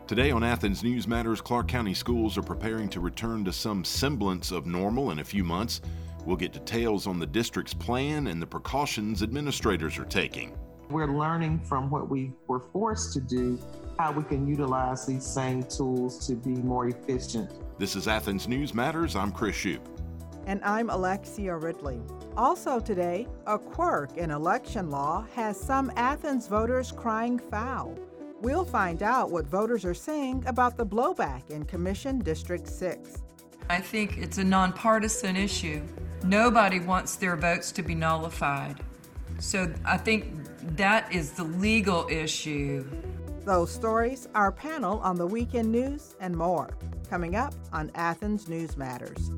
Today on Athens News Matters, Clark County schools are preparing to return to some semblance of normal in a few months. We'll get details on the district's plan and the precautions administrators are taking. We're learning from what we were forced to do, how we can utilize these same tools to be more efficient. This is Athens News Matters. I'm Chris Shoup. And I'm Alexia Ridley. Also today, a quirk in election law has some Athens voters crying foul. We'll find out what voters are saying about the blowback in Commission District 6. I think it's a nonpartisan issue. Nobody wants their votes to be nullified. So I think that is the legal issue. Those stories, our panel on the weekend news, and more. Coming up on Athens News Matters.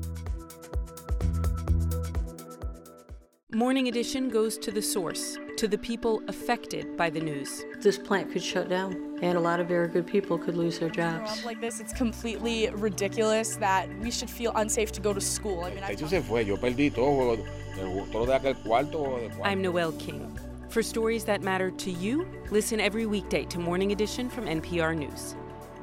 Morning Edition goes to the source, to the people affected by the news. This plant could shut down, and a lot of very good people could lose their jobs. Like this, it's completely ridiculous that we should feel unsafe to go to school. I'm Noelle King. For stories that matter to you, listen every weekday to Morning Edition from NPR News.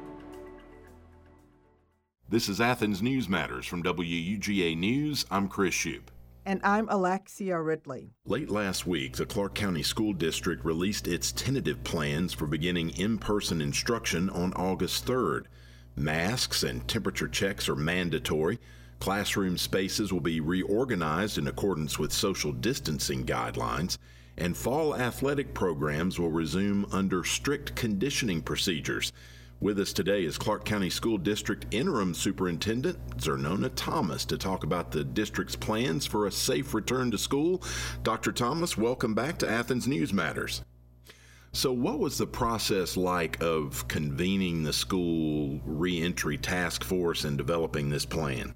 This is Athens News Matters from WUGA News. I'm Chris Shoup. And I'm Alexia Ridley. Late last week, the Clark County School District released its tentative plans for beginning in-person instruction on August 3rd. Masks and temperature checks are mandatory. Classroom spaces will be reorganized in accordance with social distancing guidelines, and fall athletic programs will resume under strict conditioning procedures. With us today is Clark County School District Interim Superintendent Zernona Thomas to talk about the district's plans for a safe return to school. Dr. Thomas, welcome back to Athens News Matters. So what was the process like of convening the school reentry task force and developing this plan?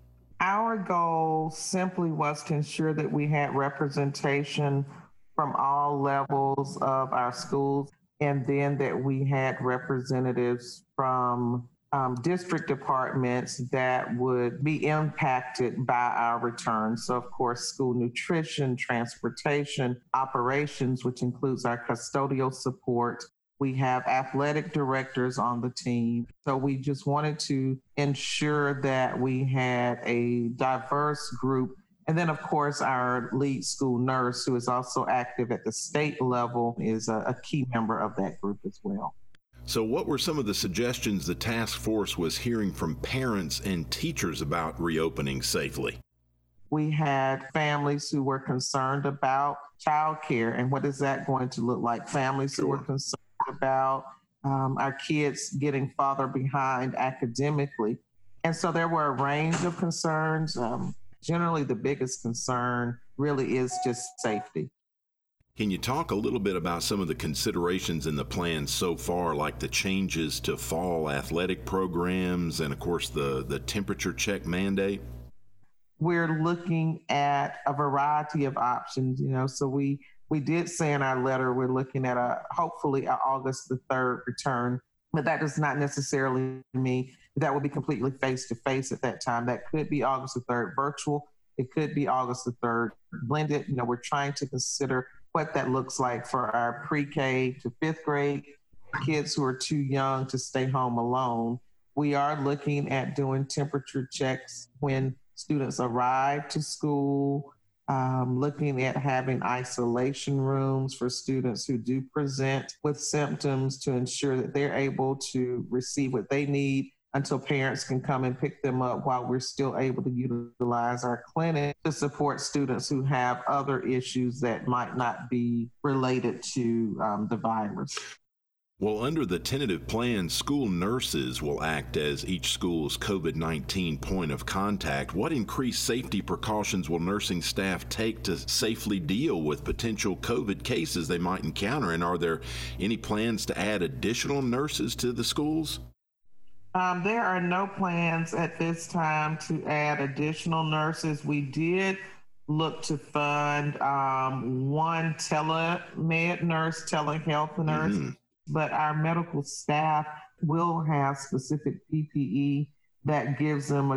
Our goal simply was to ensure that we had representation from all levels of our schools, and then that we had representatives from district departments that would be impacted by our return. So, of course, school nutrition, transportation, operations, which includes our custodial support. We have athletic directors on the team. So we just wanted to ensure that we had a diverse group. And then, of course, our lead school nurse, who is also active at the state level, is a key member of that group as well. So what were some of the suggestions the task force was hearing from parents and teachers about reopening safely? We had families who were concerned about childcare and what is that going to look like? Families who were concerned about our kids getting farther behind academically. And so there were a range of concerns. Generally, the biggest concern really is just safety. Can you talk a little bit about some of the considerations in the plan so far, like the changes to fall athletic programs and, of course, the temperature check mandate? We're looking at a variety of options, so we did say in our letter we're looking at hopefully an August the 3rd return, but that does not necessarily mean that will be completely face-to-face at that time. That could be August the 3rd virtual. It could be August the 3rd blended. We're trying to consider what that looks like for our pre-K to 5th grade kids who are too young to stay home alone. We are looking at doing temperature checks when students arrive to school, looking at having isolation rooms for students who do present with symptoms to ensure that they're able to receive what they need until parents can come and pick them up while we're still able to utilize our clinic to support students who have other issues that might not be related to the virus. Well, under the tentative plan, school nurses will act as each school's COVID-19 point of contact. What increased safety precautions will nursing staff take to safely deal with potential COVID cases they might encounter? And are there any plans to add additional nurses to the schools? There are no plans at this time to add additional nurses. We did look to fund one telemed nurse, telehealth nurse, but our medical staff will have specific PPE that gives them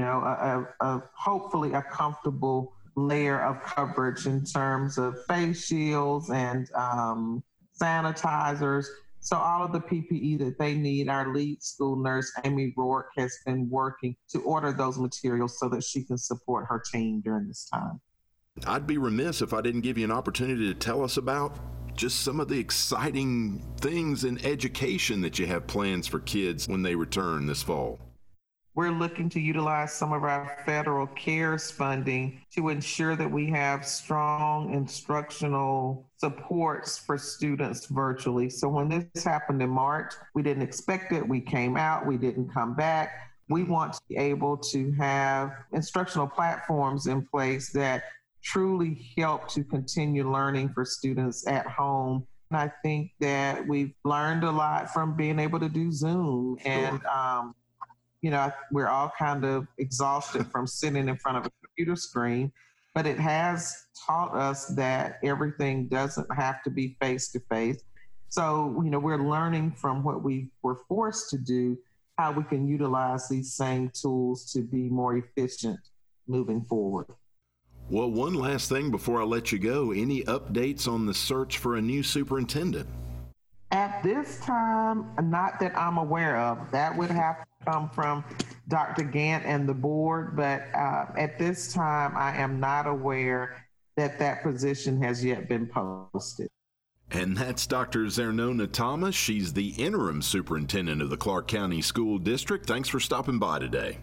a hopefully a comfortable layer of coverage in terms of face shields and sanitizers. So all of the PPE that they need, our lead school nurse, Amy Rourke, has been working to order those materials so that she can support her team during this time. I'd be remiss if I didn't give you an opportunity to tell us about just some of the exciting things in education that you have plans for kids when they return this fall. We're looking to utilize some of our federal CARES funding to ensure that we have strong instructional supports for students virtually. So when this happened in March, we didn't expect it. We came out, we didn't come back. We want to be able to have instructional platforms in place that truly help to continue learning for students at home. And I think that we've learned a lot from being able to do Zoom. And, we're all kind of exhausted from sitting in front of a computer screen, but it has taught us that everything doesn't have to be face-to-face. So, we're learning from what we were forced to do, how we can utilize these same tools to be more efficient moving forward. Well, one last thing before I let you go. Any updates on the search for a new superintendent? At this time, not that I'm aware of. That would have to come from Dr. Gant and the board, but at this time, I am not aware that position has yet been posted. And that's Dr. Zernona Thomas. She's the interim superintendent of the Clark County School District. Thanks for stopping by today.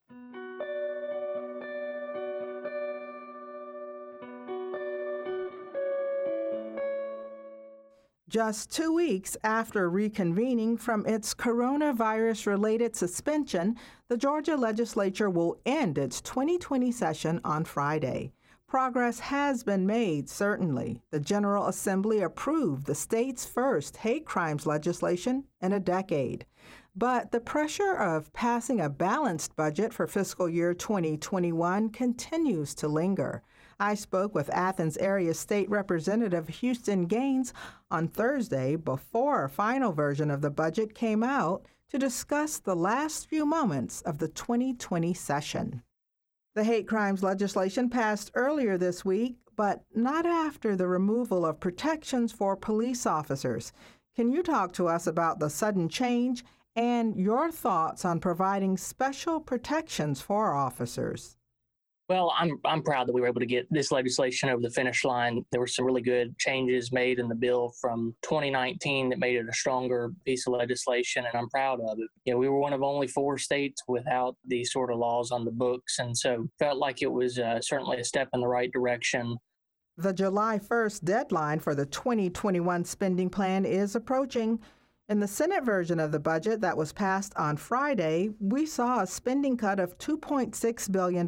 Just 2 weeks after reconvening from its coronavirus-related suspension, the Georgia legislature will end its 2020 session on Friday. Progress has been made, certainly. The General Assembly approved the state's first hate crimes legislation in a decade. But the pressure of passing a balanced budget for fiscal year 2021 continues to linger. I spoke with Athens Area State Representative Houston Gaines on Thursday before a final version of the budget came out to discuss the last few moments of the 2020 session. The hate crimes legislation passed earlier this week, but not after the removal of protections for police officers. Can you talk to us about the sudden change and your thoughts on providing special protections for officers? Well, I'm proud that we were able to get this legislation over the finish line. There were some really good changes made in the bill from 2019 that made it a stronger piece of legislation, and I'm proud of it. We were one of only 4 states without these sort of laws on the books, and so felt like it was certainly a step in the right direction. The July 1st deadline for the 2021 spending plan is approaching. In the Senate version of the budget that was passed on Friday, we saw a spending cut of $2.6 billion,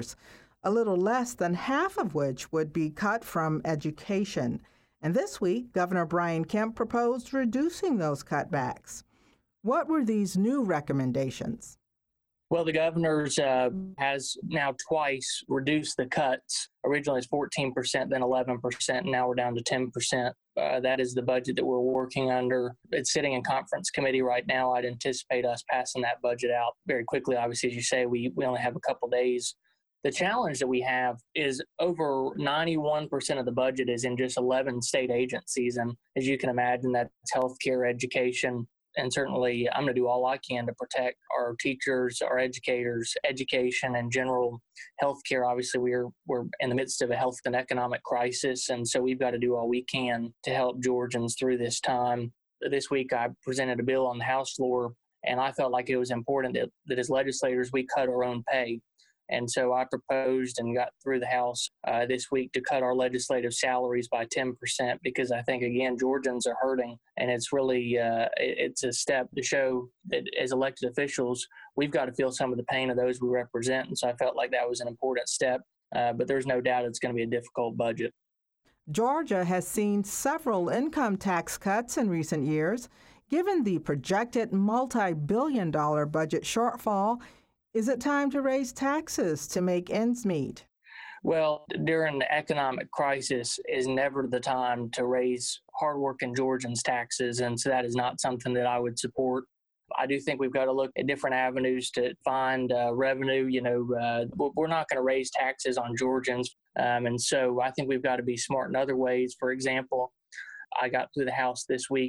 a little less than half of which would be cut from education. And this week, Governor Brian Kemp proposed reducing those cutbacks. What were these new recommendations? Well, the governor's has now twice reduced the cuts. Originally, it's 14%, then 11%, and now we're down to 10%. That is the budget that we're working under. It's sitting in conference committee right now. I'd anticipate us passing that budget out very quickly. Obviously, as you say, we only have a couple days. The challenge that we have is over 91% of the budget is in just 11 state agencies. And as you can imagine, that's healthcare, education, and certainly I'm going to do all I can to protect our teachers, our educators, education, and general healthcare. Obviously, we're in the midst of a health and economic crisis, and so we've got to do all we can to help Georgians through this time. This week, I presented a bill on the House floor, and I felt like it was important that as legislators, we cut our own pay. And so I proposed and got through the House this week to cut our legislative salaries by 10% because I think, again, Georgians are hurting. And it's really it's a step to show that as elected officials, we've got to feel some of the pain of those we represent. And so I felt like that was an important step. But there's no doubt it's going to be a difficult budget. Georgia has seen several income tax cuts in recent years. Given the projected multi-billion-dollar budget shortfall, is it time to raise taxes to make ends meet? Well, during the economic crisis is never the time to raise hardworking Georgians' taxes, and so that is not something that I would support. I do think we've got to look at different avenues to find revenue. We're not going to raise taxes on Georgians, and so I think we've got to be smart in other ways. For example, I got through the House this week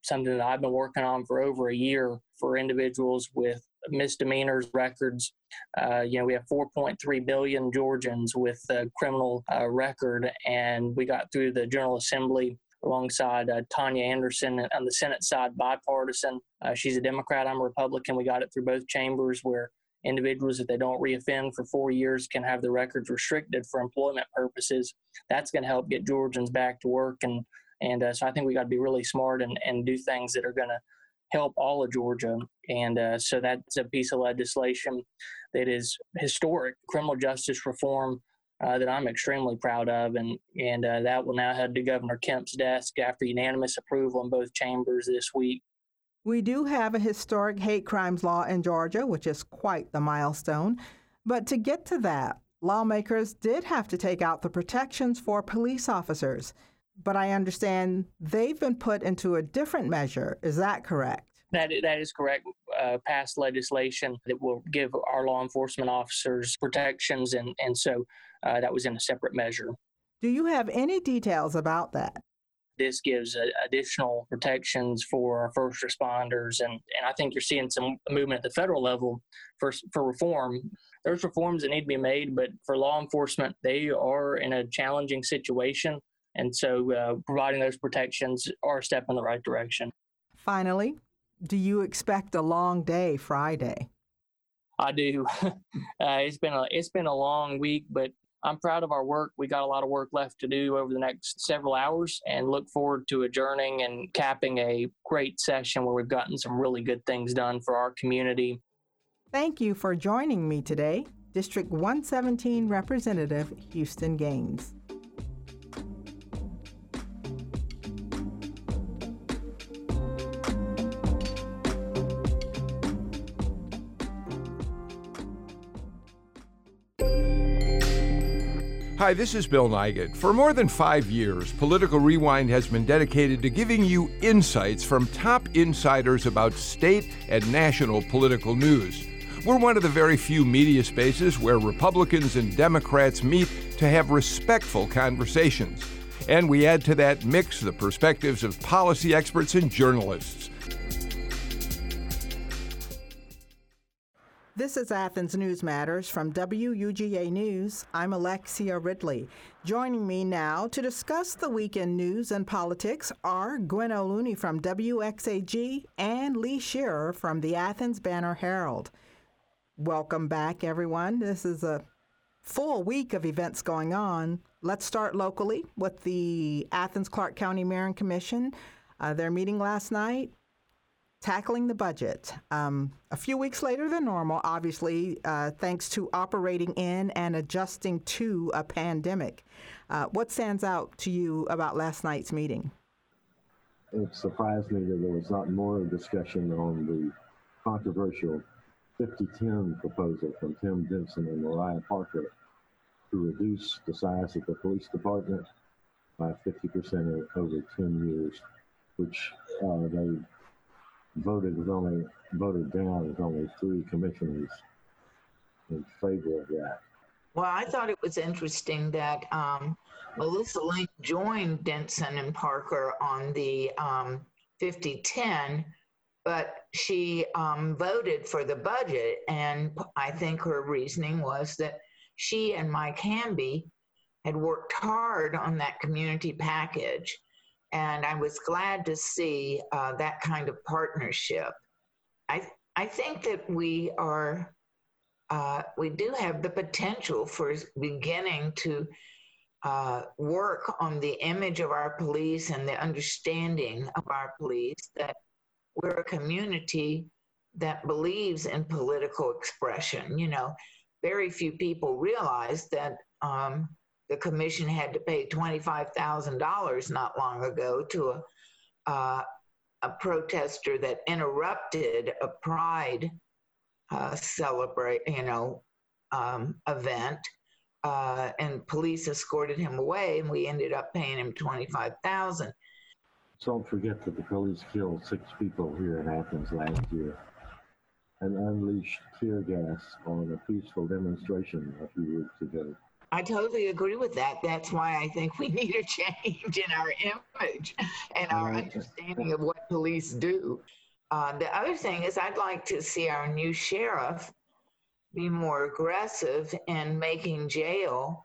something that I've been working on for over a year for individuals with misdemeanors records. We have 4.3 billion Georgians with a criminal record, and we got through the General Assembly alongside Tanya Anderson on the Senate side, bipartisan. She's a Democrat, I'm a Republican. We got it through both chambers where individuals, if they don't reoffend for 4 years, can have their records restricted for employment purposes. That's going to help get Georgians back to work. And so I think we got to be really smart and do things that are going to help all of Georgia. And so that's a piece of legislation that is historic, criminal justice reform, that I'm extremely proud of. And that will now head to Governor Kemp's desk after unanimous approval in both chambers this week. We do have a historic hate crimes law in Georgia, which is quite the milestone. But to get to that, lawmakers did have to take out the protections for police officers. But I understand they've been put into a different measure. Is that correct? That is correct. Passed legislation that will give our law enforcement officers protections. And so that was in a separate measure. Do you have any details about that? This gives additional protections for our first responders. And I think you're seeing some movement at the federal level for reform. There's reforms that need to be made, but for law enforcement, they are in a challenging situation. And so providing those protections are a step in the right direction. Finally, do you expect a long day Friday? I do. It's been a long week, but I'm proud of our work. We got a lot of work left to do over the next several hours and look forward to adjourning and capping a great session where we've gotten some really good things done for our community. Thank you for joining me today, District 117 Representative Houston Gaines. Hi, this is Bill Nigut. For more than 5 years, Political Rewind has been dedicated to giving you insights from top insiders about state and national political news. We're one of the very few media spaces where Republicans and Democrats meet to have respectful conversations. And we add to that mix the perspectives of policy experts and journalists. This is Athens News Matters from WUGA News. I'm Alexia Ridley. Joining me now to discuss the weekend news and politics are Gwen O'Looney from WXAG and Lee Shearer from the Athens Banner-Herald. Welcome back, everyone. This is a full week of events going on. Let's start locally with the Athens-Clarke County Mayor and Commission. Their meeting last night, tackling the budget. A few weeks later than normal, obviously, thanks to operating in and adjusting to a pandemic. What stands out to you about last night's meeting? It surprised me that there was not more discussion on the controversial 50-10 proposal from Tim Denson and Mariah Parker to reduce the size of the police department by 50% over 10 years, which they voted down with only 3 commissioners in favor of that. Well, I thought it was interesting that Melissa Link joined Denson and Parker on the 50-10, but she voted for the budget. And I think her reasoning was that she and Mike Hamby had worked hard on that community package. And I was glad to see that kind of partnership. I think that we do have the potential for beginning to work on the image of our police and the understanding of our police, that we're a community that believes in political expression. You know, very few people realize that the commission had to pay $25,000 not long ago to a protester that interrupted a pride event, and police escorted him away, and we ended up paying him $25,000. Don't forget that the police killed 6 people here in Athens last year and unleashed tear gas on a peaceful demonstration a few weeks ago. I totally agree with that. That's why I think we need a change in our image and our understanding of what police do. The other thing is I'd like to see our new sheriff be more aggressive in making jail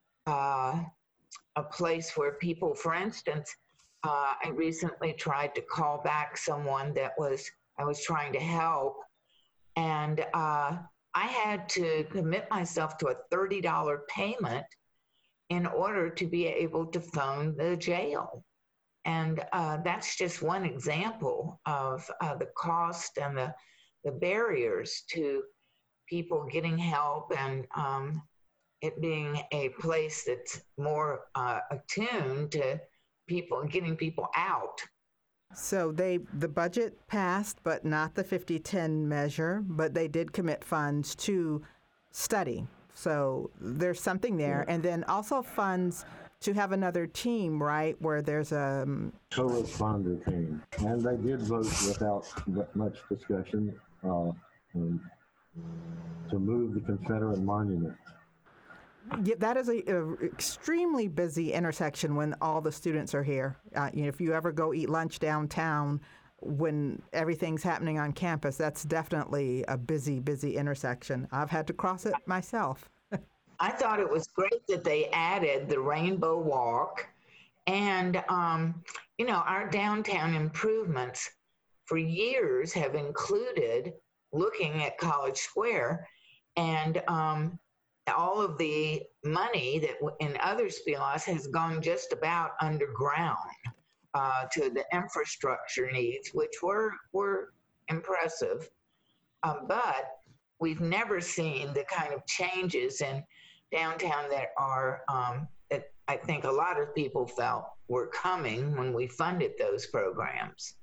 a place where people, for instance, I recently tried to call back someone that I was trying to help, and I had to commit myself to a $30 payment in order to be able to phone the jail. And that's just one example of the cost and the barriers to people getting help and it being a place that's more attuned to people, getting people out. So the budget passed, but not the 50-10 measure, but they did commit funds to study. So there's something there. And then also funds to have another team, right, where there's a co-responder team. And they did vote without much discussion to move the Confederate monument. Yeah, that is a extremely busy intersection when all the students are here. If you ever go eat lunch downtown when everything's happening on campus, that's definitely a busy, busy intersection. I've had to cross it myself. I thought it was great that they added the Rainbow Walk and, our downtown improvements for years have included looking at College Square and all of the money that in other spheres has gone just about underground to the infrastructure needs, which were impressive. But we've never seen the kind of changes in downtown that are, that I think a lot of people felt were coming when we funded those programs.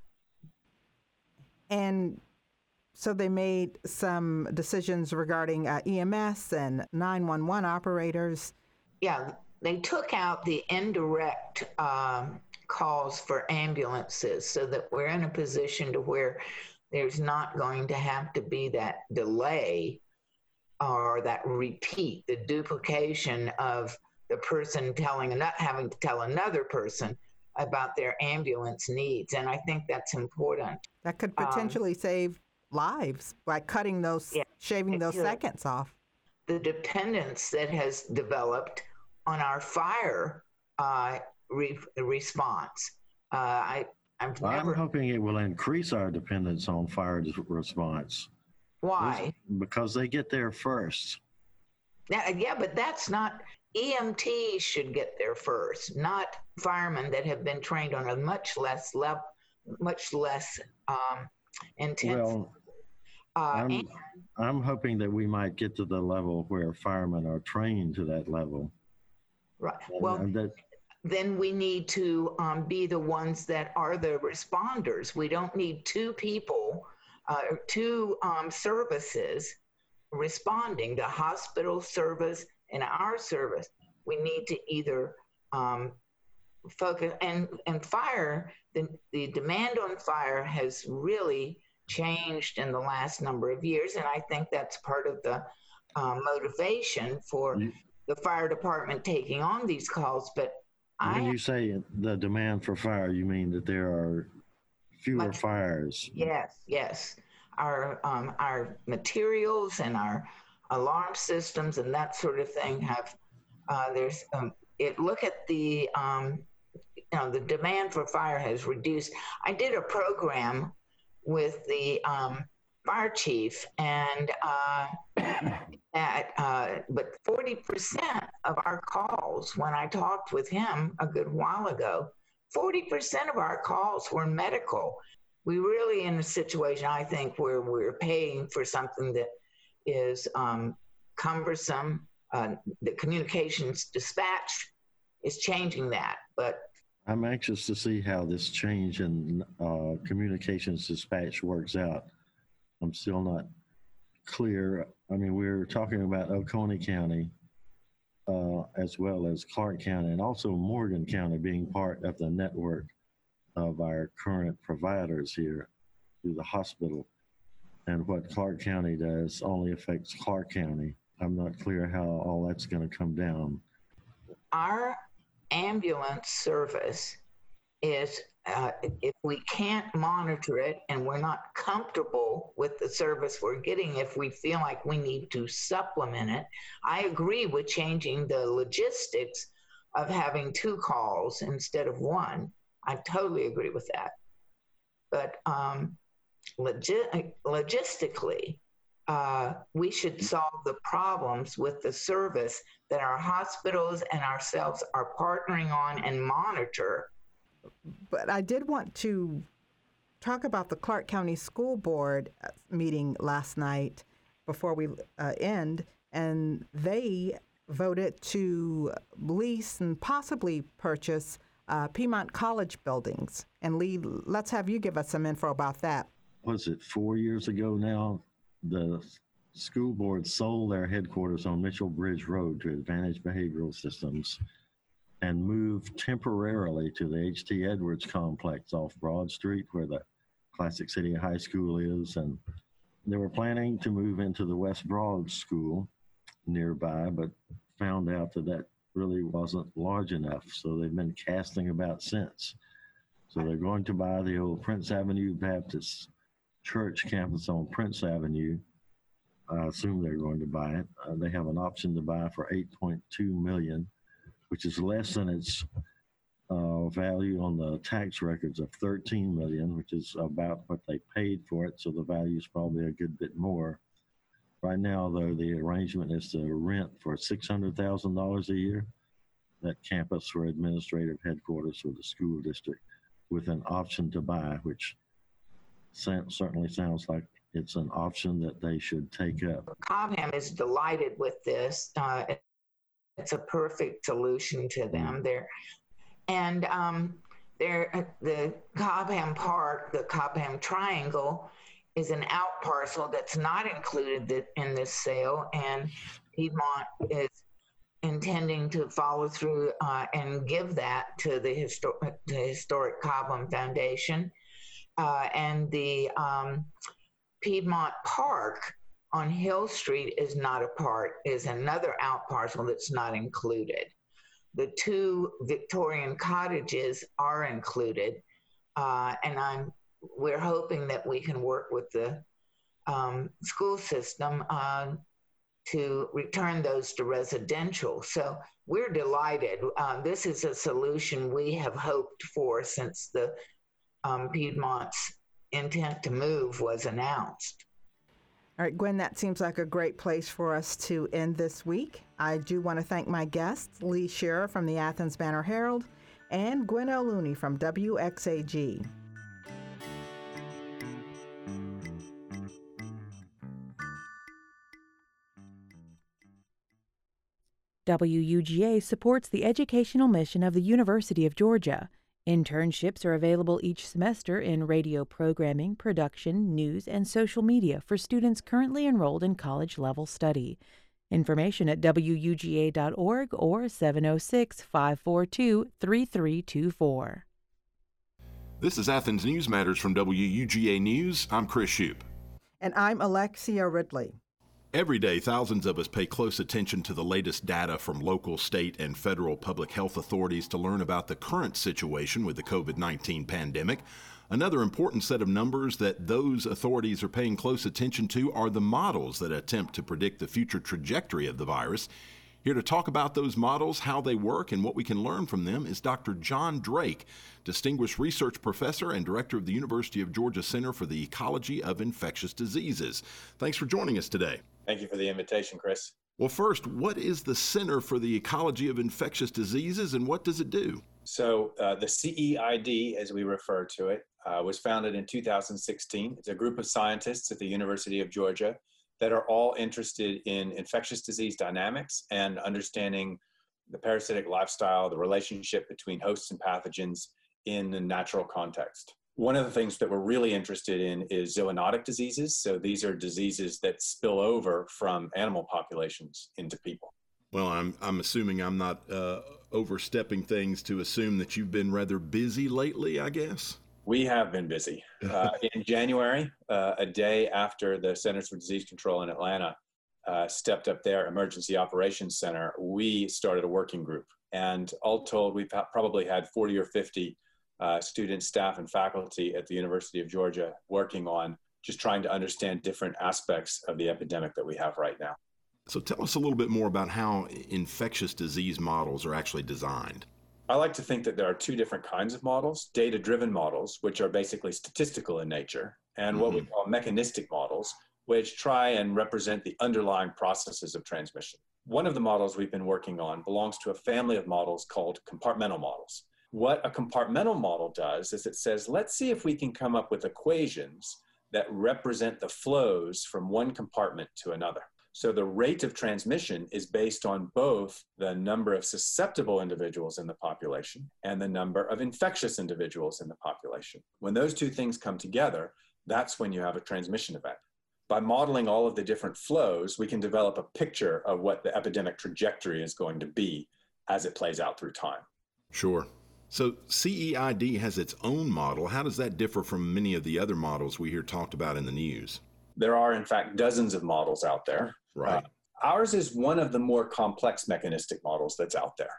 And so they made some decisions regarding EMS and 911 operators. Yeah, they took out the indirect calls for ambulances so that we're in a position to where there's not going to have to be that delay or that repeat, the duplication of the person having to tell another person about their ambulance needs. And I think that's important. That could potentially save lives by cutting those, shaving those seconds off. The dependence that has developed on our fire response. I'm hoping it will increase our dependence on fire response. Why? Because they get there first. Yeah, but that's not, EMTs should get there first, not firemen that have been trained on a much less intense. Well, I'm hoping that we might get to the level where firemen are trained to that level. Right. Then we need to be the ones that are the responders. We don't need two people, two services responding, the hospital service and our service. We need to either focus and fire, the demand on fire has really changed in the last number of years. And I think that's part of the motivation for the fire department taking on these calls. But when you say the demand for fire, you mean that there are fewer fires? Yes. Our materials and our alarm systems and that sort of thing have, look at the, the demand for fire has reduced. I did a program with the fire chief and but 40% of our calls, when I talked with him a good while ago, 40% of our calls were medical. We really in a situation, I think, where we're paying for something that is cumbersome. The communications dispatch is changing that, but I'm anxious to see how this change in communications dispatch works out. I'm still not clear. I mean, we're talking about Oconee County as well as Clark County and also Morgan County being part of the network of our current providers here through the hospital. And what Clark County does only affects Clark County. I'm not clear how all that's going to come down. Our ambulance service is, if we can't monitor it and we're not comfortable with the service we're getting, if we feel like we need to supplement it, I agree with changing the logistics of having 2 calls instead of 1. I totally agree with that. But logistically, we should solve the problems with the service that our hospitals and ourselves are partnering on and monitor. But I did want to talk about the Clark County School Board meeting last night before we end, and they voted to lease and possibly purchase Piedmont College buildings. And Lee, let's have you give us some info about that. Was it 4 years ago now? The school board sold their headquarters on Mitchell Bridge Road to Advantage Behavioral Systems and moved temporarily to the H.T. Edwards complex off Broad Street where the Classic City High School is. And they were planning to move into the West Broad School nearby, but found out that really wasn't large enough. So they've been casting about since. So they're going to buy the old Prince Avenue Baptist Church campus on Prince Avenue. I assume they're going to buy it. They have an option to buy for $8.2 million, which is less than its value on the tax records of $13 million, which is about what they paid for it. So the value is probably a good bit more. Right now, though, the arrangement is to rent for $600,000 a year that campus for administrative headquarters for the school district, with an option to buy, which certainly sounds like it's an option that they should take up. Cobham is delighted with this. It's a perfect solution to them. The Cobham Park, the Cobham Triangle, is an out parcel that's not included in this sale, and Piedmont is intending to follow through and give that to the historic Cobham Foundation. And the Piedmont Park on Hill Street is another out parcel that's not included. The 2 Victorian cottages are included, and we're hoping that we can work with the school system to return those to residential. So we're delighted. This is a solution we have hoped for since the Piedmont's intent to move was announced. All right, Gwen, that seems like a great place for us to end this week. I do want to thank my guests, Lee Shearer from the Athens Banner Herald and Gwen O'Looney from WXAG. WUGA supports the educational mission of the University of Georgia. Internships are available each semester in radio programming, production, news, and social media for students currently enrolled in college-level study. Information at wuga.org or 706-542-3324. This is Athens News Matters from WUGA News. I'm Chris Shoup. And I'm Alexia Ridley. Every day, thousands of us pay close attention to the latest data from local, state, and federal public health authorities to learn about the current situation with the COVID-19 pandemic. Another important set of numbers that those authorities are paying close attention to are the models that attempt to predict the future trajectory of the virus. Here to talk about those models, how they work, and what we can learn from them is Dr. John Drake, Distinguished Research Professor and Director of the University of Georgia Center for the Ecology of Infectious Diseases. Thanks for joining us today. Thank you for the invitation, Chris. Well, first, what is the Center for the Ecology of Infectious Diseases, and what does it do? So the CEID, as we refer to it, was founded in 2016. It's a group of scientists at the University of Georgia that are all interested in infectious disease dynamics and understanding the parasitic lifestyle, the relationship between hosts and pathogens in the natural context. One of the things that we're really interested in is zoonotic diseases. So these are diseases that spill over from animal populations into people. Well, I'm assuming I'm not overstepping things to assume that you've been rather busy lately, I guess. We have been busy. In January, a day after the Centers for Disease Control in Atlanta stepped up their emergency operations center, we started a working group. And all told, we've probably had 40 or 50 students, staff, and faculty at the University of Georgia working on just trying to understand different aspects of the epidemic that we have right now. So tell us a little bit more about how infectious disease models are actually designed. I like to think that there are two different kinds of models: data-driven models, which are basically statistical in nature, and what we call mechanistic models, which try and represent the underlying processes of transmission. One of the models we've been working on belongs to a family of models called compartmental models. What a compartmental model does is it says, let's see if we can come up with equations that represent the flows from one compartment to another. So the rate of transmission is based on both the number of susceptible individuals in the population and the number of infectious individuals in the population. When those two things come together, that's when you have a transmission event. By modeling all of the different flows, we can develop a picture of what the epidemic trajectory is going to be as it plays out through time. Sure. So CEID has its own model. How does that differ from many of the other models we hear talked about in the news? There are, in fact, dozens of models out there. Right. Ours is one of the more complex mechanistic models that's out there.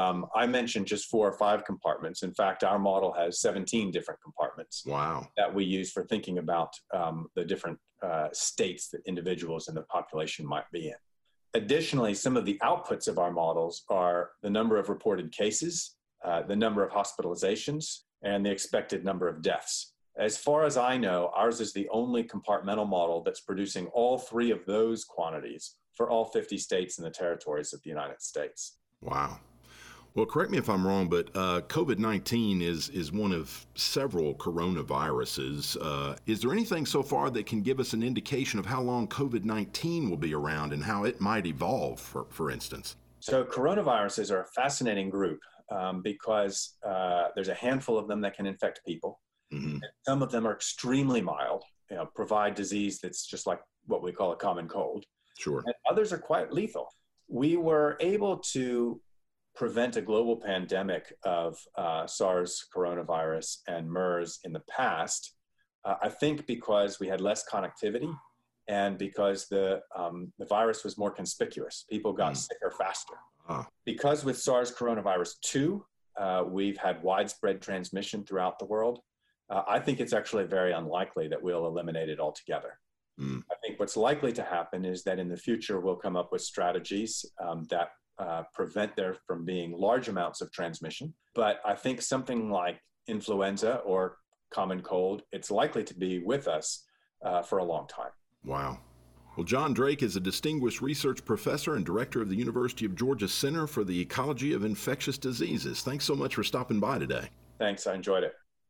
I mentioned just 4 or 5 compartments. In fact, our model has 17 different compartments. Wow. That we use for thinking about the different states that individuals in the population might be in. Additionally, some of the outputs of our models are the number of reported cases, the number of hospitalizations, and the expected number of deaths. As far as I know, ours is the only compartmental model that's producing all 3 of those quantities for all 50 states and the territories of the United States. Wow. Well, correct me if I'm wrong, but COVID-19 is one of several coronaviruses. Is there anything so far that can give us an indication of how long COVID-19 will be around and how it might evolve, for instance? So coronaviruses are a fascinating group because there's a handful of them that can infect people. Mm-hmm. Some of them are extremely mild, provide disease that's just like what we call a common cold. Sure. And others are quite lethal. We were able to prevent a global pandemic of SARS coronavirus and MERS in the past, I think because we had less connectivity and because the virus was more conspicuous. People got sicker faster. Because with SARS coronavirus 2, we've had widespread transmission throughout the world. I think it's actually very unlikely that we'll eliminate it altogether. I think what's likely to happen is that in the future, we'll come up with strategies that prevent there from being large amounts of transmission. But I think something like influenza or common cold, it's likely to be with us for a long time. Wow. Well, John Drake is a distinguished research professor and director of the University of Georgia Center for the Ecology of Infectious Diseases. Thanks so much for stopping by today. Thanks. I enjoyed it.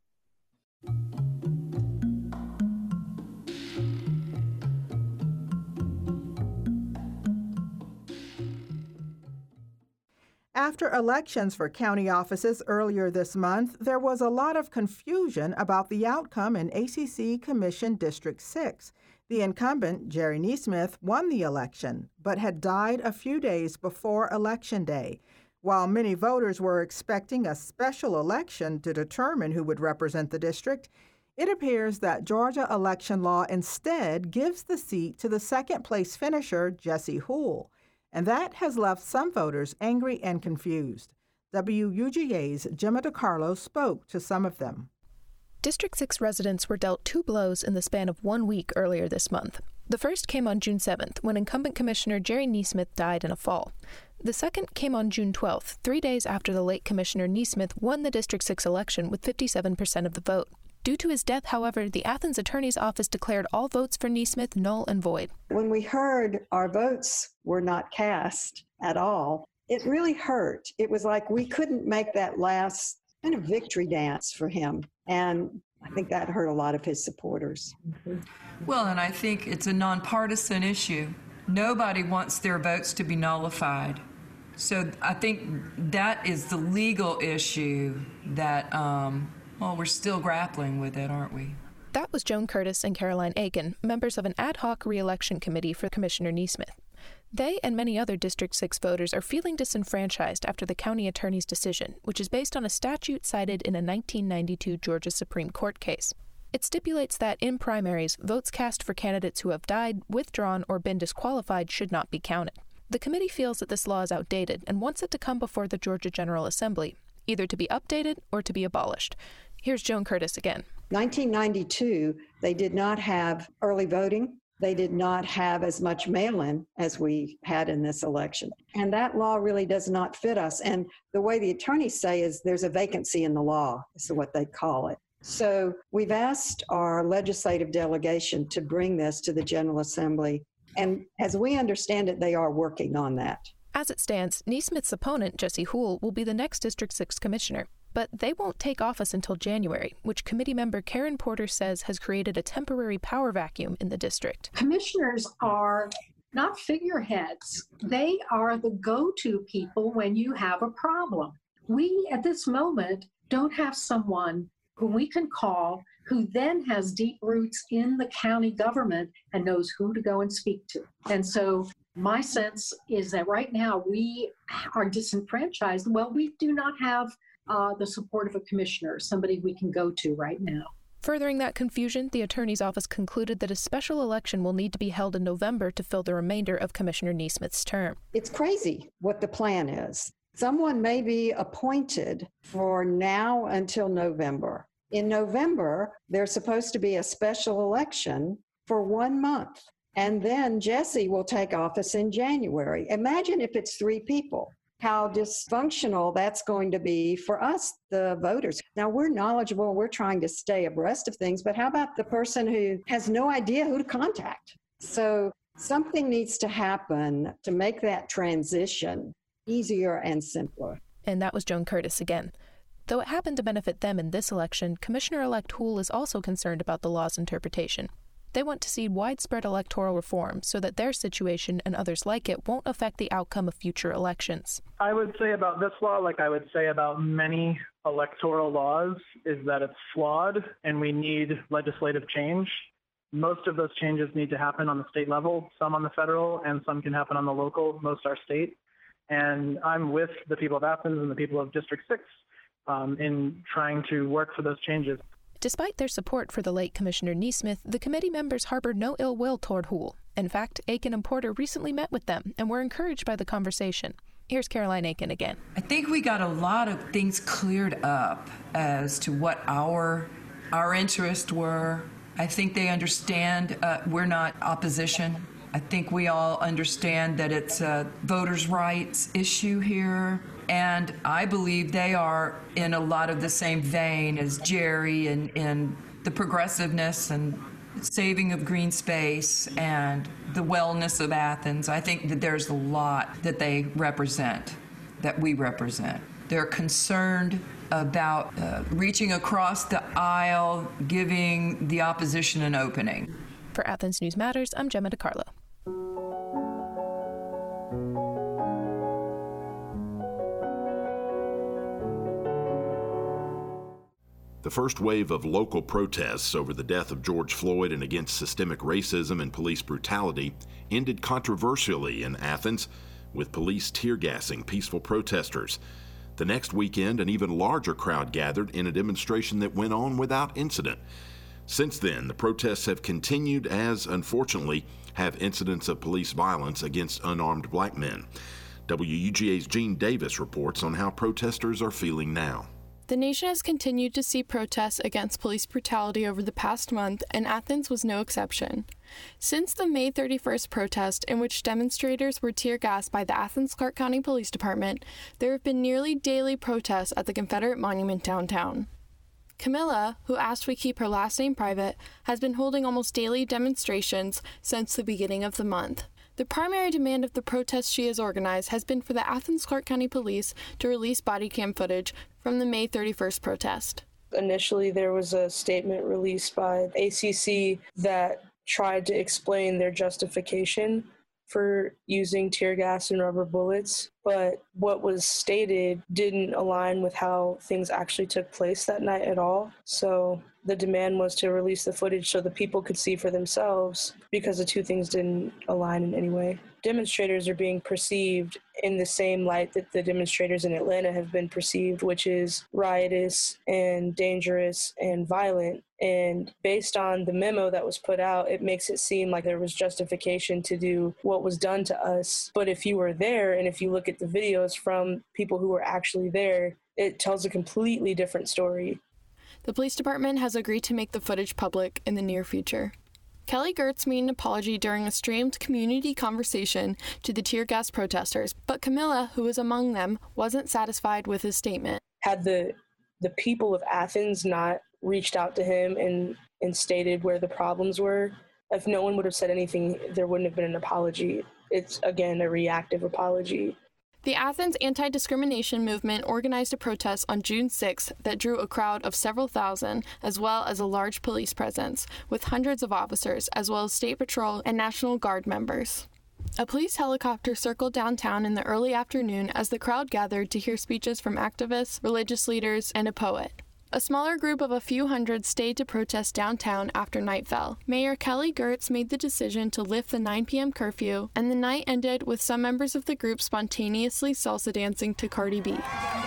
After elections for county offices earlier this month, there was a lot of confusion about the outcome in ACC Commission District 6. The incumbent, Jerry Neesmith, won the election, but had died a few days before Election Day. While many voters were expecting a special election to determine who would represent the district, it appears that Georgia election law instead gives the seat to the second-place finisher, Jesse Houle. And that has left some voters angry and confused. WUGA's Gemma DiCarlo spoke to some of them. District 6 residents were dealt 2 blows in the span of 1 week earlier this month. The first came on June 7th, when incumbent Commissioner Jerry Neesmith died in a fall. The second came on June 12th, 3 days after the late Commissioner Neesmith won the District 6 election with 57% of the vote. Due to his death, however, the Athens Attorney's Office declared all votes for Neesmith null and void. When we heard our votes were not cast at all, it really hurt. It was like we couldn't make that last kind of victory dance for him. And I think that hurt a lot of his supporters. Well, and I think it's a nonpartisan issue. Nobody wants their votes to be nullified. So I think that is the legal issue that, we're still grappling with it, aren't we? That was Joan Curtis and Caroline Aiken, members of an ad hoc re-election committee for Commissioner Neesmith. They and many other District 6 voters are feeling disenfranchised after the county attorney's decision, which is based on a statute cited in a 1992 Georgia Supreme Court case. It stipulates that in primaries, votes cast for candidates who have died, withdrawn, or been disqualified should not be counted. The committee feels that this law is outdated and wants it to come before the Georgia General Assembly, either to be updated or to be abolished. Here's Joan Curtis again. 1992, they did not have early voting. They did not have as much mail-in as we had in this election. And that law really does not fit us. And the way the attorneys say is there's a vacancy in the law, is what they call it. So we've asked our legislative delegation to bring this to the General Assembly. And as we understand it, they are working on that. As it stands, Neesmith's opponent, Jesse Houle, will be the next District 6 commissioner. But they won't take office until January, which committee member Karen Porter says has created a temporary power vacuum in the district. Commissioners are not figureheads. They are the go-to people when you have a problem. We, at this moment, don't have someone who we can call who then has deep roots in the county government and knows who to go and speak to. And so my sense is that right now we are disenfranchised. Well, we do not have the support of a commissioner, somebody we can go to right now. Furthering that confusion, the attorney's office concluded that a special election will need to be held in November to fill the remainder of Commissioner Neesmith's term. It's crazy what the plan is. Someone may be appointed for now until November. In November, there's supposed to be a special election for 1 month. And then Jesse will take office in January. Imagine if it's 3 people. How dysfunctional that's going to be for us, the voters. Now, we're knowledgeable, we're trying to stay abreast of things, but how about the person who has no idea who to contact? So something needs to happen to make that transition easier and simpler. And that was Joan Curtis again. Though it happened to benefit them in this election, Commissioner-elect Houle is also concerned about the law's interpretation. They want to see widespread electoral reform so that their situation and others like it won't affect the outcome of future elections. I would say about this law, like I would say about many electoral laws, is that it's flawed and we need legislative change. Most of those changes need to happen on the state level, some on the federal, and some can happen on the local, most are state. And I'm with the people of Athens and the people of District 6 in trying to work for those changes. Despite their support for the late Commissioner Neesmith, the committee members harbored no ill will toward Houle. In fact, Aiken and Porter recently met with them and were encouraged by the conversation. Here's Caroline Aiken again. I think we got a lot of things cleared up as to what our interests were. I think they understand we're not opposition. I think we all understand that it's a voters' rights issue here. And I believe they are in a lot of the same vein as Jerry in the progressiveness and saving of green space and the wellness of Athens. I think that there's a lot that they represent, that we represent. They're concerned about reaching across the aisle, giving the opposition an opening. For Athens News Matters, I'm Gemma DiCarlo. The first wave of local protests over the death of George Floyd and against systemic racism and police brutality ended controversially in Athens, with police tear-gassing peaceful protesters. The next weekend, an even larger crowd gathered in a demonstration that went on without incident. Since then, the protests have continued as, unfortunately, have incidents of police violence against unarmed black men. WUGA's Gene Davis reports on how protesters are feeling now. The nation has continued to see protests against police brutality over the past month, and Athens was no exception. Since the May 31st protest, in which demonstrators were tear-gassed by the Athens-Clarke County Police Department, there have been nearly daily protests at the Confederate Monument downtown. Camilla, who asked we keep her last name private, has been holding almost daily demonstrations since the beginning of the month. The primary demand of the protest she has organized has been for the Athens-Clarke County Police to release body cam footage from the May 31st protest. Initially, there was a statement released by ACC that tried to explain their justification for using tear gas and rubber bullets, but what was stated didn't align with how things actually took place that night at all. So the demand was to release the footage so the people could see for themselves, because the two things didn't align in any way. Demonstrators are being perceived in the same light that the demonstrators in Atlanta have been perceived, which is riotous and dangerous and violent. And based on the memo that was put out, it makes it seem like there was justification to do what was done to us. But if you were there, and if you look at the videos from people who were actually there, it tells a completely different story. The police department has agreed to make the footage public in the near future. Kelly Girtz made an apology during a streamed community conversation to the tear gas protesters, but Camilla, who was among them, wasn't satisfied with his statement. Had the people of Athens not reached out to him and stated where the problems were, if no one would have said anything, there wouldn't have been an apology. It's, again, a reactive apology. The Athens anti-discrimination movement organized a protest on June 6th that drew a crowd of several thousand, as well as a large police presence, with hundreds of officers, as well as State Patrol and National Guard members. A police helicopter circled downtown in the early afternoon as the crowd gathered to hear speeches from activists, religious leaders, and a poet. A smaller group of a few hundred stayed to protest downtown after night fell. Mayor Kelly Girtz made the decision to lift the 9 p.m. curfew, and the night ended with some members of the group spontaneously salsa dancing to Cardi B.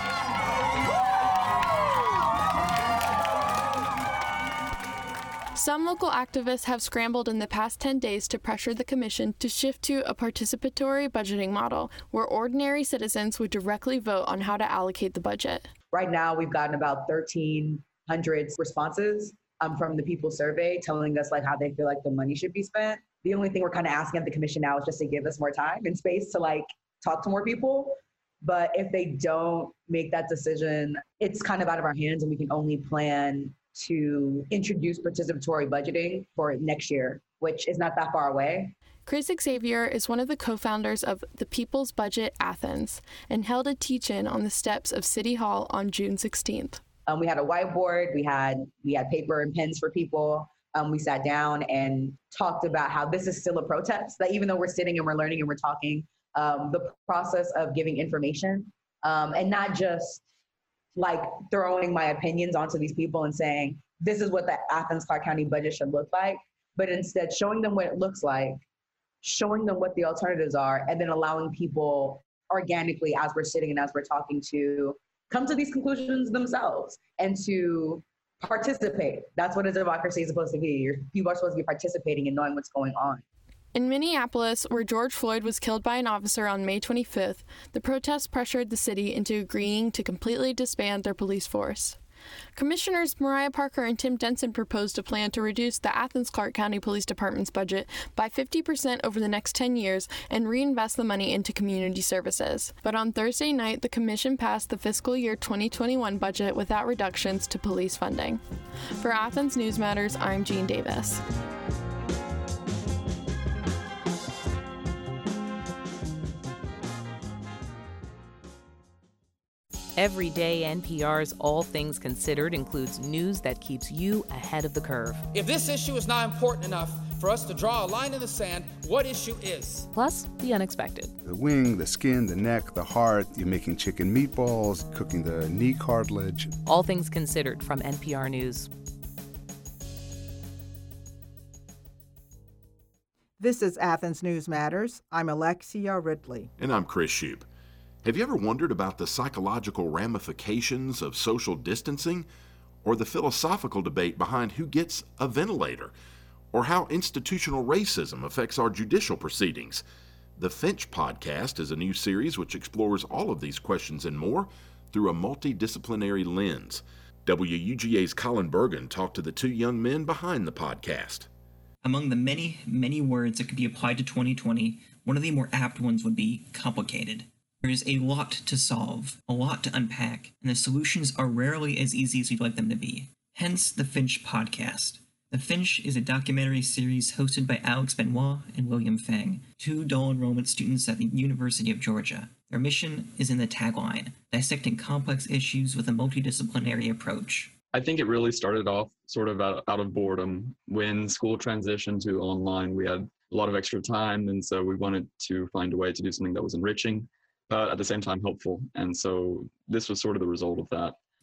Some local activists have scrambled in the past 10 days to pressure the commission to shift to a participatory budgeting model, where ordinary citizens would directly vote on how to allocate the budget. Right now, we've gotten about 1,300 responses from the people surveyed telling us how they feel like the money should be spent. The only thing we're kind of asking of the commission now is just to give us more time and space to talk to more people. But if they don't make that decision, it's kind of out of our hands, and we can only plan to introduce participatory budgeting for next year, which is not that far away. Chris Xavier is one of the co-founders of The People's Budget Athens and held a teach-in on the steps of City Hall on June 16th. We had a whiteboard, we had paper and pens for people. We sat down and talked about how this is still a protest, that even though we're sitting and we're learning and we're talking, the process of giving information and not just throwing my opinions onto these people and saying, this is what the Athens-Clarke County budget should look like, but instead showing them what it looks like, showing them what the alternatives are, and then allowing people organically, as we're sitting and as we're talking, to come to these conclusions themselves and to participate. That's what a democracy is supposed to be. People are supposed to be participating and knowing what's going on. In Minneapolis, where George Floyd was killed by an officer on May 25th, the protests pressured the city into agreeing to completely disband their police force. Commissioners Mariah Parker and Tim Denson proposed a plan to reduce the Athens-Clarke County Police Department's budget by 50% over the next 10 years and reinvest the money into community services. But on Thursday night, the commission passed the fiscal year 2021 budget without reductions to police funding. For Athens News Matters, I'm Jean Davis. Every day, NPR's All Things Considered includes news that keeps you ahead of the curve. If this issue is not important enough for us to draw a line in the sand, what issue is? Plus, the unexpected. The wing, the skin, the neck, the heart, you're making chicken meatballs, cooking the knee cartilage. All Things Considered from NPR News. This is Athens News Matters. I'm Alexia Ridley. And I'm Chris Shoup. Have you ever wondered about the psychological ramifications of social distancing, or the philosophical debate behind who gets a ventilator, or how institutional racism affects our judicial proceedings? The Finch Podcast is a new series which explores all of these questions and more through a multidisciplinary lens. WUGA's Colin Bergen talked to the two young men behind the podcast. Among the many, many words that could be applied to 2020, one of the more apt ones would be complicated. There is a lot to solve, a lot to unpack, and the solutions are rarely as easy as we'd like them to be. Hence the Finch Podcast. The Finch is a documentary series hosted by Alex Benoit and William Fang, two dual enrollment students at the University of Georgia. Their mission is in the tagline, dissecting complex issues with a multidisciplinary approach. I think it really started off sort of out of boredom. When school transitioned to online, we had a lot of extra time, and so we wanted to find a way to do something that was enriching, but at the same time helpful. And so this was sort of the result of that.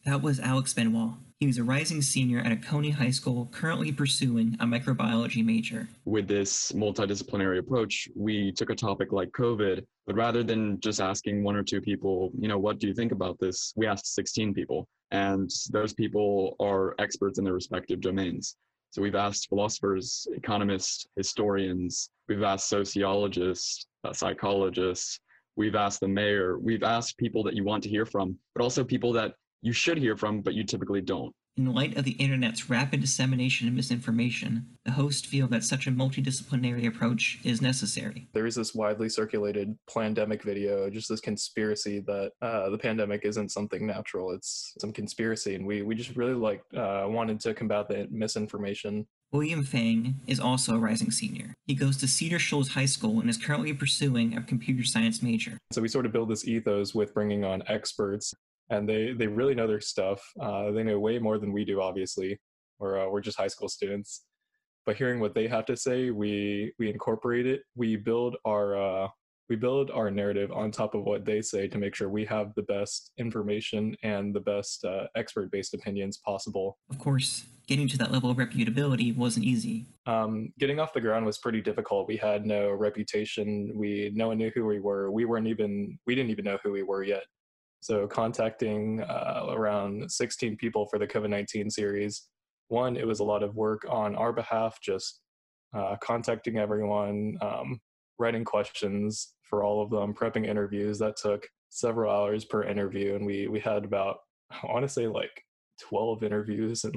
That was Alex Benoit. He was a rising senior at a Coney High School, currently pursuing a microbiology major. With this multidisciplinary approach, we took a topic like COVID, but rather than just asking one or two people, what do you think about this? We asked 16 people, and those people are experts in their respective domains. So we've asked philosophers, economists, historians, we've asked sociologists, psychologists, we've asked the mayor, we've asked people that you want to hear from, but also people that you should hear from, but you typically don't. In light of the internet's rapid dissemination of misinformation, the hosts feel that such a multidisciplinary approach is necessary. There is this widely circulated pandemic video, just this conspiracy that the pandemic isn't something natural, it's some conspiracy, and we just really wanted to combat the misinformation. William Fang is also a rising senior. He goes to Cedar Shoals High School and is currently pursuing a computer science major. So we sort of build this ethos with bringing on experts, and they really know their stuff. They know way more than we do, obviously. We're just high school students. But hearing what they have to say, we incorporate it. We build our narrative on top of what they say to make sure we have the best information and the best expert-based opinions possible. Of course, getting to that level of reputability wasn't easy. Getting off the ground was pretty difficult. We had no reputation. No one knew who we were. We didn't even know who we were yet. So contacting around 16 people for the COVID-19 series, one, it was a lot of work on our behalf, just contacting everyone, writing questions for all of them, prepping interviews. That took several hours per interview, and we had about, I want to say 12 interviews in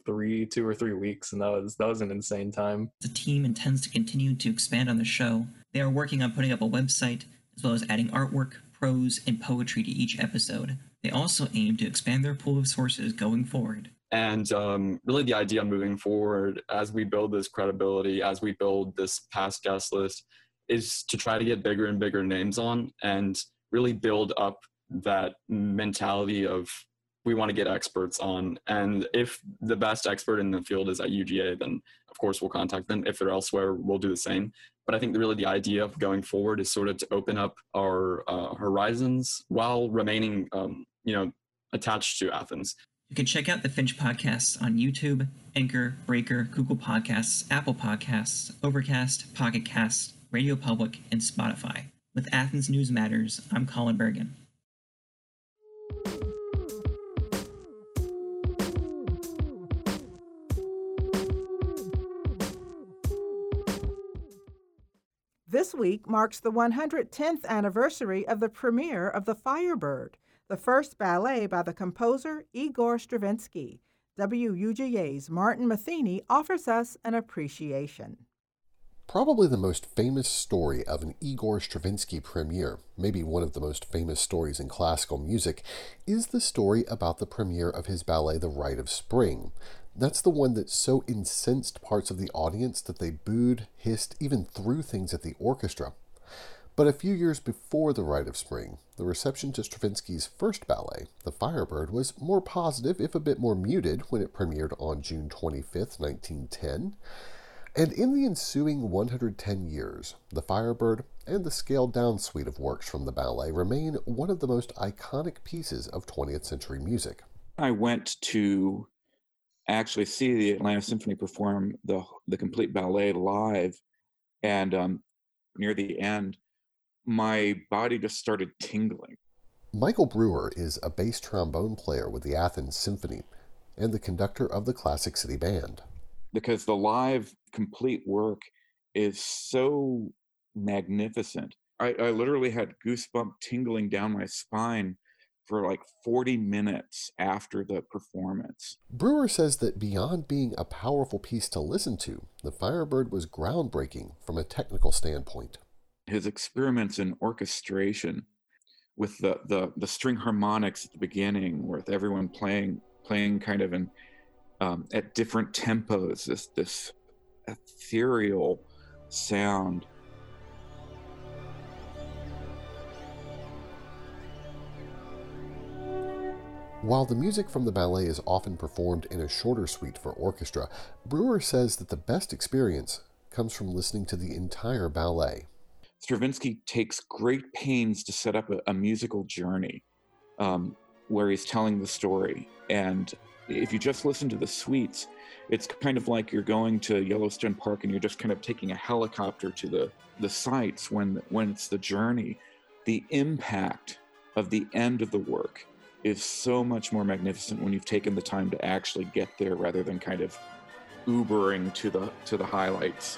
2 or 3 weeks, and that was an insane time. The team intends to continue to expand on the show. They are working on putting up a website, as well as adding artwork, prose, and poetry to each episode. They also aim to expand their pool of sources going forward. And really the idea moving forward, as we build this credibility, as we build this past guest list, is to try to get bigger and bigger names on and really build up that mentality of we want to get experts on. And if the best expert in the field is at UGA, then of course we'll contact them. If they're elsewhere, we'll do the same. But I think really the idea of going forward is sort of to open up our horizons while remaining, attached to Athens. You can check out the Finch podcasts on YouTube, Anchor, Breaker, Google Podcasts, Apple Podcasts, Overcast, Pocket Casts, Radio Public, and Spotify. With Athens News Matters, I'm Colin Bergen. This week marks the 110th anniversary of the premiere of The Firebird, the first ballet by the composer Igor Stravinsky. WUGA's Martin Matheny offers us an appreciation. Probably the most famous story of an Igor Stravinsky premiere, maybe one of the most famous stories in classical music, is the story about the premiere of his ballet The Rite of Spring. That's the one that so incensed parts of the audience that they booed, hissed, even threw things at the orchestra. But a few years before The Rite of Spring, the reception to Stravinsky's first ballet, The Firebird, was more positive, if a bit more muted, when it premiered on June 25, 1910. And in the ensuing 110 years, The Firebird and the scaled-down suite of works from the ballet remain one of the most iconic pieces of 20th century music. I went to actually see the Atlanta Symphony perform the complete ballet live, and near the end, my body just started tingling. Michael Brewer is a bass trombone player with the Athens Symphony and the conductor of the Classic City Band. Because the live complete work is so magnificent. I literally had goosebump tingling down my spine for 40 minutes after the performance. Brewer says that beyond being a powerful piece to listen to, The Firebird was groundbreaking from a technical standpoint. His experiments in orchestration with the string harmonics at the beginning, with everyone playing kind of in at different tempos, this ethereal sound. While the music from the ballet is often performed in a shorter suite for orchestra, Brewer says that the best experience comes from listening to the entire ballet. Stravinsky takes great pains to set up a musical journey. where he's telling the story. And if you just listen to the suites, it's kind of like you're going to Yellowstone Park and you're just kind of taking a helicopter to the sites when it's the journey. The impact of the end of the work is so much more magnificent when you've taken the time to actually get there rather than kind of Ubering to the highlights.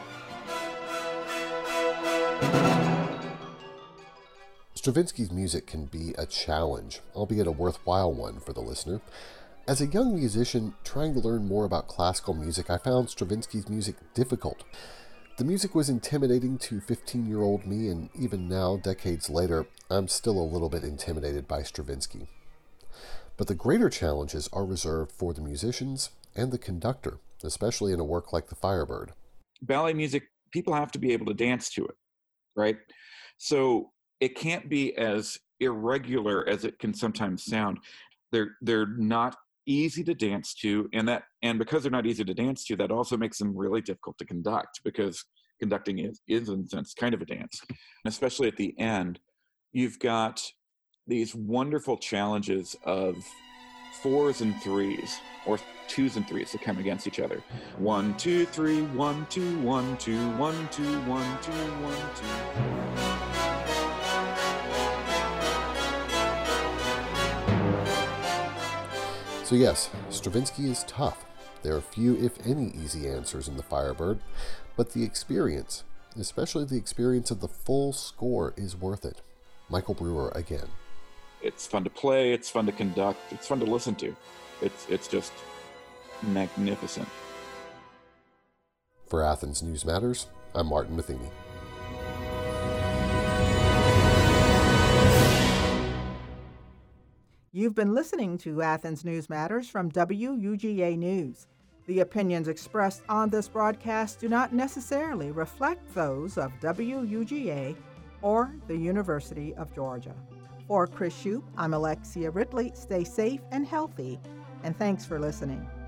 Stravinsky's music can be a challenge, albeit a worthwhile one for the listener. As a young musician trying to learn more about classical music, I found Stravinsky's music difficult. The music was intimidating to 15-year-old me, and even now, decades later, I'm still a little bit intimidated by Stravinsky. But the greater challenges are reserved for the musicians and the conductor, especially in a work like The Firebird. Ballet music, people have to be able to dance to it, right? So it can't be as irregular as it can sometimes sound. They're not easy to dance to, and because they're not easy to dance to, that also makes them really difficult to conduct, because conducting is in a sense kind of a dance. And especially at the end, you've got these wonderful challenges of 4s and 3s, or 2s and 3s that come against each other. 1, 2, 3, 1, 2, 1, 2, 1, 2, 1, 2, 1, 2. So yes, Stravinsky is tough. There are few, if any, easy answers in The Firebird, but the experience, especially the experience of the full score, is worth it. Michael Brewer again. It's fun to play, it's fun to conduct, it's fun to listen to. It's just magnificent. For Athens News Matters, I'm Martin Matheny. You've been listening to Athens News Matters from WUGA News. The opinions expressed on this broadcast do not necessarily reflect those of WUGA or the University of Georgia. For Chris Shoup, I'm Alexia Ridley. Stay safe and healthy, and thanks for listening.